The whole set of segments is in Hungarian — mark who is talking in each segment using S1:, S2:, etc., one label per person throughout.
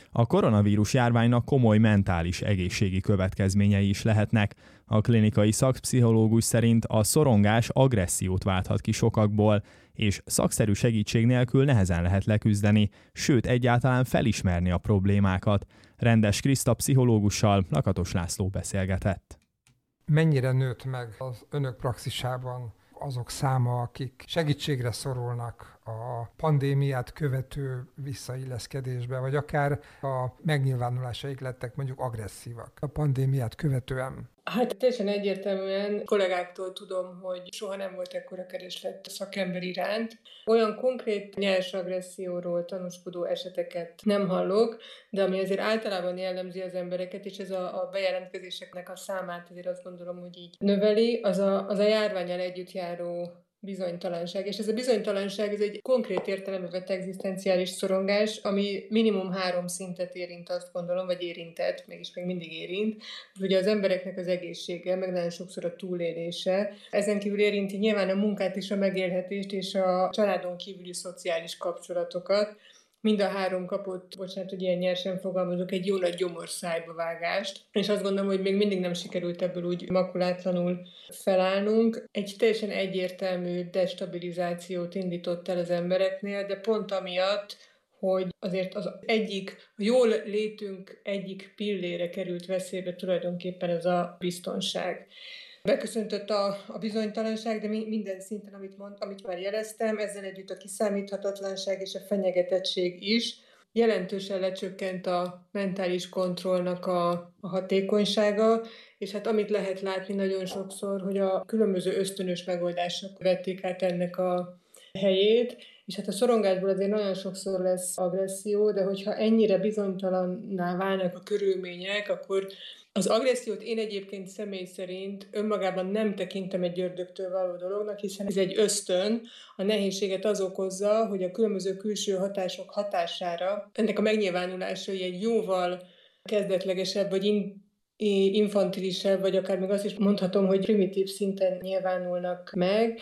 S1: A koronavírus járványnak komoly mentális egészségi következményei is lehetnek. A klinikai szakpszichológus szerint a szorongás agressziót válthat ki sokakból, és szakszerű segítség nélkül nehezen lehet leküzdeni, sőt egyáltalán felismerni a problémákat. Rendes Kriszta pszichológussal Lakatos László beszélgetett.
S2: Mennyire nőtt meg az önök praxisában azok száma, akik segítségre szorulnak a pandémiát követő visszailleszkedésbe, vagy akár a megnyilvánulásaik lettek mondjuk agresszívak a pandémiát követően?
S3: Hát teljesen egyértelműen kollégáktól tudom, hogy soha nem volt ekkora kereslet a szakember iránt. Olyan konkrét nyers agresszióról tanúskodó eseteket nem hallok, de ami azért általában jellemzi az embereket, és ez a bejelentkezéseknek a számát azért azt gondolom, hogy így növeli, az a járvánnyal együtt járó bizonytalanság. És ez a bizonytalanság, ez egy konkrét értelemben vett egzisztenciális szorongás, ami minimum 3 szintet érint, azt gondolom, vagy érintett, mégis még mindig érint. Ugye az embereknek az egészsége, meg nagyon sokszor a túlélése. Ezen kívül érinti nyilván a munkát is, a megélhetést és a családon kívüli szociális kapcsolatokat. Mind a 3 kapott, bocsánat, hogy ilyen nyersen fogalmazok, egy jó nagy gyomorszájba vágást, és azt gondolom, hogy még mindig nem sikerült ebből úgy makulátlanul felállnunk. Egy teljesen egyértelmű destabilizációt indított el az embereknél, de pont amiatt, hogy azért a jól létünk egyik pillére került veszélybe tulajdonképpen ez a biztonság. Beköszöntött a bizonytalanság, de minden szinten, amit már jeleztem, ezzel együtt a kiszámíthatatlanság és a fenyegetettség is. Jelentősen lecsökkent a mentális kontrollnak a hatékonysága, és hát amit lehet látni nagyon sokszor, hogy a különböző ösztönös megoldások vették át ennek a helyét, és hát a szorongásból azért nagyon sokszor lesz agresszió, de hogyha ennyire bizonytalanná válnak a körülmények, akkor az agressziót én egyébként személy szerint önmagában nem tekintem egy ördögtől való dolognak, hiszen ez egy ösztön, a nehézséget az okozza, hogy a különböző külső hatások hatására ennek a megnyilvánulásai egy jóval kezdetlegesebb, vagy infantilisebb, vagy akár még azt is mondhatom, hogy primitív szinten nyilvánulnak meg.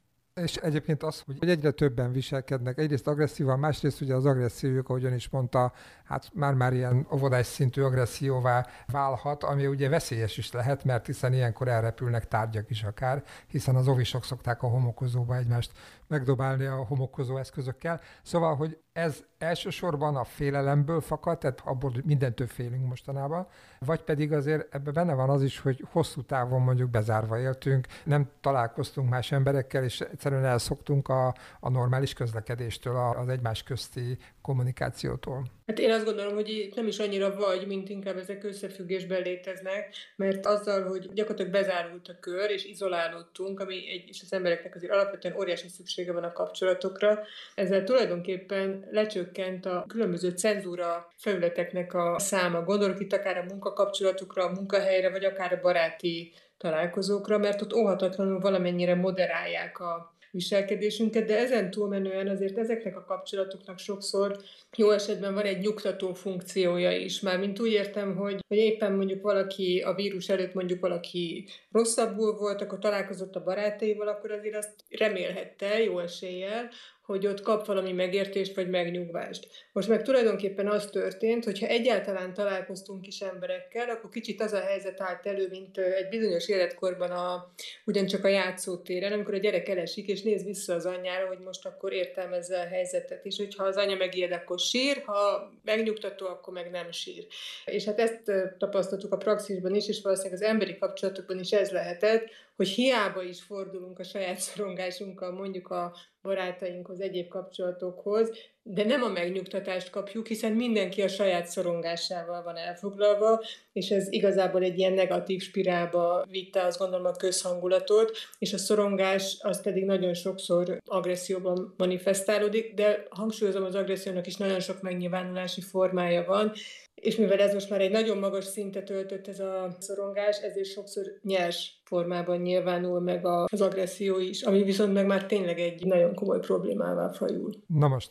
S2: És egyébként az, hogy egyre többen viselkednek, egyrészt agresszívan, másrészt ugye az agressziójuk, ahogy ön is mondta, hát már ilyen óvodás szintű agresszióvá válhat, ami ugye veszélyes is lehet, mert hiszen ilyenkor elrepülnek tárgyak is akár, hiszen az ovisok szokták a homokozóba egymást megdobálni a homokozó eszközökkel. Szóval, hogy ez elsősorban a félelemből fakad, tehát abból mindentől félünk mostanában, vagy pedig azért ebben benne van az is, hogy hosszú távon mondjuk bezárva éltünk, nem találkoztunk más emberekkel, és egyszerűen elszoktunk a normális közlekedéstől, az egymás közti kommunikációtól.
S3: Hát én azt gondolom, hogy itt nem is annyira mint inkább ezek összefüggésben léteznek, mert azzal, hogy gyakorlatilag bezárult a kör, és izolálódtunk, és az embereknek azért alapvetően óriási szüksége van a kapcsolatokra, ezzel tulajdonképpen lecsökkent a különböző cenzúra felületeknek a száma. Gondolok itt akár a munkakapcsolatokra, a munkahelyre, vagy akár a baráti találkozókra, mert ott óhatatlanul valamennyire moderálják a viselkedésünket, de ezen túlmenően azért ezeknek a kapcsolatoknak sokszor jó esetben van egy nyugtató funkciója is. Mármint úgy értem, hogy éppen mondjuk valaki a vírus előtt mondjuk valaki rosszabbul volt, akkor találkozott a barátaival, akkor azért azt remélhette jó eséllyel, hogy ott kap valami megértést vagy megnyugvást. Most meg tulajdonképpen az történt, hogy ha egyáltalán találkoztunk is emberekkel, akkor kicsit az a helyzet állt elő, mint egy bizonyos életkorban ugyancsak a játszótéren, amikor a gyerek elesik, és néz vissza az anyjára, hogy most akkor értelmezze a helyzetet, és hogyha az anya megijed, akkor sír, ha megnyugtató, akkor meg nem sír. És hát ezt tapasztaltuk a praxisban is, és valószínűleg az emberi kapcsolatokban is ez lehetett, hogy hiába is fordulunk a saját szorongásunkkal mondjuk a barátainkhoz, egyéb kapcsolatokhoz, de nem a megnyugtatást kapjuk, hiszen mindenki a saját szorongásával van elfoglalva, és ez igazából egy ilyen negatív spirálba vitte, azt gondolom, a közhangulatot, és a szorongás az pedig nagyon sokszor agresszióban manifestálódik, de hangsúlyozom, az agressziónak is nagyon sok megnyilvánulási formája van, és mivel ez most már egy nagyon magas szintet öltött ez a szorongás, ezért sokszor nyers formában nyilvánul meg az agresszió is, ami viszont meg már tényleg egy nagyon komoly problémává fajul.
S2: Na most, mennyire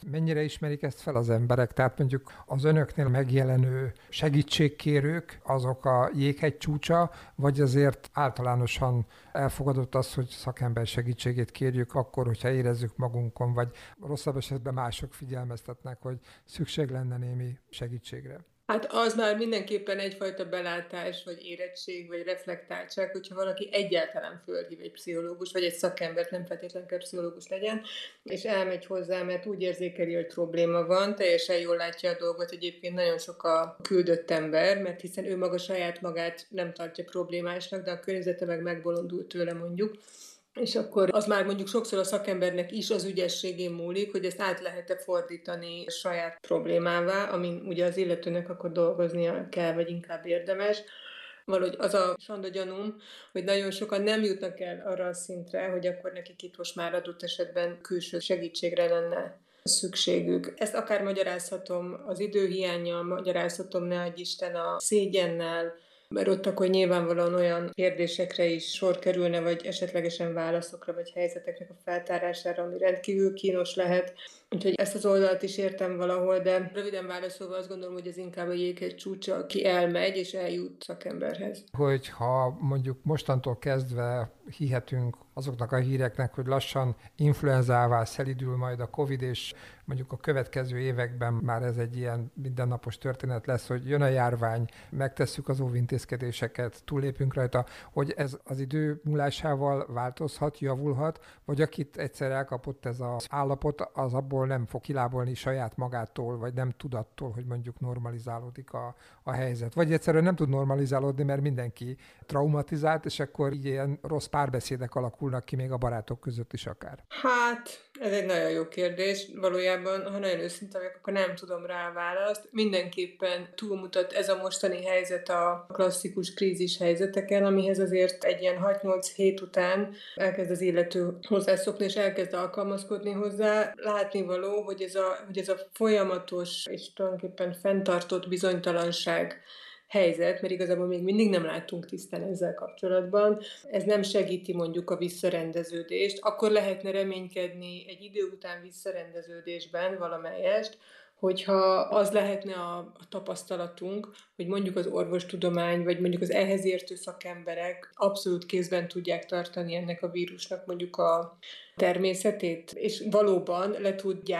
S2: ismerik ezt fel az emberek? Tehát mondjuk az önöknél megjelenő segítségkérők, azok a jéghegy csúcsa, vagy azért általánosan elfogadott az, hogy szakember segítségét kérjük akkor, hogyha érezzük magunkon, vagy rosszabb esetben mások figyelmeztetnek, hogy szükség lenne némi segítségre?
S3: Hát az már mindenképpen egyfajta belátás, vagy érettség, vagy reflektáltság, hogyha valaki egyáltalán fölhív egy pszichológus, vagy egy szakembert, nem feltétlenül kell pszichológus legyen, és elmegy hozzá, mert úgy érzékeli, hogy probléma van, teljesen jól látja a dolgot, egyébként nagyon sok a küldött ember, mert hiszen ő maga saját magát nem tartja problémásnak, de a környezete meg megbolondult tőle mondjuk. És akkor az már mondjuk sokszor a szakembernek is az ügyességén múlik, hogy ezt át lehet-e fordítani saját problémává, amin ugye az illetőnek akkor dolgoznia kell, vagy inkább érdemes. Valahogy az a sanda gyanúm, hogy nagyon sokan nem jutnak el arra a szintre, hogy akkor nekik itt most már adott esetben külső segítségre lenne szükségük. Ezt akár magyarázhatom az időhiánnyal, magyarázhatom, ne adj Isten, a szégyennel, mert ott akkor nyilvánvalóan olyan kérdésekre is sor kerülne, vagy esetlegesen válaszokra, vagy helyzeteknek a feltárására, ami rendkívül kínos lehet. Úgyhogy ezt az oldalt is értem valahol, de röviden válaszolva azt gondolom, hogy ez inkább a jéghegy csúcsa, aki elmegy és eljut szakemberhez.
S2: Hogyha mondjuk mostantól kezdve hihetünk azoknak a híreknek, hogy lassan influenzává szelidül majd a Covid, és mondjuk a következő években már ez egy ilyen mindennapos történet lesz, hogy jön a járvány, megtesszük az óvintézkedéseket, túllépünk rajta, hogy ez az idő múlásával változhat, javulhat, vagy akit egyszer elkapott ez az állapot, az abból nem fog kilábolni saját magától, vagy nem tudattól, hogy mondjuk normalizálódik a helyzet. Vagy egyszerűen nem tud normalizálódni, mert mindenki traumatizált, és akkor így ilyen rossz párbeszédek alakulnak ki még a barátok között is akár.
S3: Hát, ez egy nagyon jó kérdés. Valójában, ha nagyon őszinte vagyok, akkor nem tudom rá a választ. Mindenképpen túlmutat ez a mostani helyzet a klasszikus krízis helyzeteken, amihez azért egy ilyen 6-8 hét után elkezd az illető hozzászokni, és elkezd alkalmazkodni hozzá. Látnivaló, hogy ez a folyamatos és tulajdonképpen fenntartott bizonytalanság helyzet, mert igazából még mindig nem látunk tisztán ezzel kapcsolatban. Ez nem segíti mondjuk a visszarendeződést. Akkor lehetne reménykedni egy idő után visszarendeződésben valamelyest, hogyha az lehetne a tapasztalatunk, hogy mondjuk az orvostudomány, vagy mondjuk az ehhez értő szakemberek abszolút kézben tudják tartani ennek a vírusnak mondjuk a természetét, és valóban le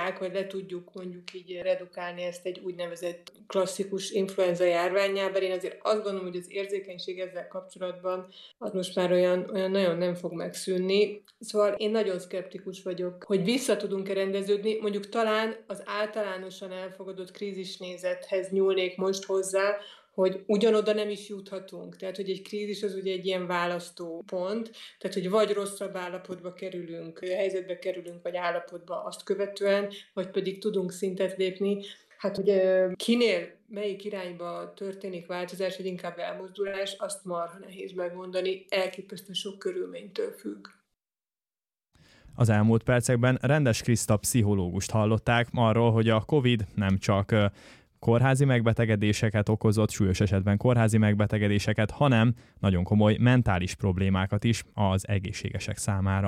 S3: tudjuk mondjuk így redukálni ezt egy úgynevezett klasszikus influenza járvánnyá, bár én azért azt gondolom, hogy az érzékenység ezzel kapcsolatban az most már olyan nagyon nem fog megszűnni. Szóval én nagyon szkeptikus vagyok, hogy vissza tudunk-e rendeződni, mondjuk talán az általánosan elfogadott krízisnézethez nyúlnék most hozzá, hogy ugyanoda nem is juthatunk. Tehát, hogy egy krízis az ugye egy ilyen választópont, tehát, hogy vagy rosszabb állapotba kerülünk, helyzetbe kerülünk, vagy állapotba azt követően, vagy pedig tudunk szintet lépni. Hát ugye kinél, melyik irányba történik változás, vagy inkább elmozdulás, azt marha nehéz megmondani, elképesztően sok körülménytől függ.
S1: Az elmúlt percekben Rendes Kriszta pszichológust hallották arról, hogy a Covid nem csak kórházi megbetegedéseket okozott, súlyos esetben kórházi megbetegedéseket, hanem nagyon komoly mentális problémákat is az egészségesek számára.